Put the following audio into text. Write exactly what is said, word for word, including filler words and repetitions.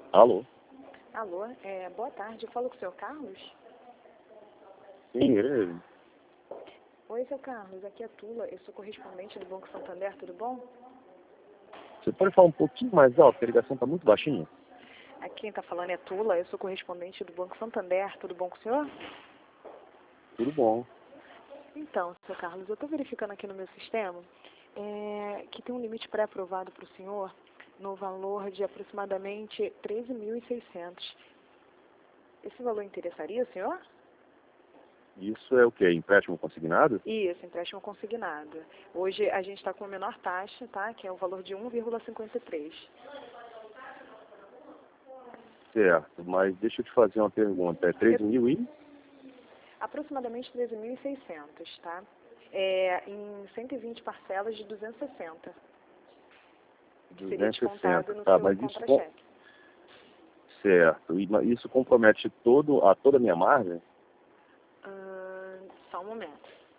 Alô? Alô, é, boa tarde. Eu falo com o senhor Carlos? Sim, ele. Oi, seu Carlos. Aqui é Tula. Eu sou correspondente do Banco Santander. Tudo bom? Você pode falar um pouquinho mais alto, porque a ligação está muito baixinha? Aqui quem está falando é Tula. Eu sou correspondente do Banco Santander. Tudo bom com o senhor? Tudo bom. Então, seu Carlos, eu estou verificando aqui no meu sistema é, que tem um limite pré-aprovado para o senhor no valor de aproximadamente treze mil e seiscentos. Esse valor interessaria o senhor? Isso é o quê? Empréstimo consignado? Isso, empréstimo consignado. Hoje a gente está com a menor taxa, tá? Que é o valor de um vírgula cinquenta e três. Certo, mas deixa eu te fazer uma pergunta. É treze mil e? Aproximadamente treze mil e seiscentos, tá? É, em cento e vinte parcelas de duzentos e sessenta. Que seria duzentos e descontado sessenta. no Tá, seu mas isso... com- contra-cheque. Certo. E mas isso compromete todo, a toda a minha margem? Hum, só um momento.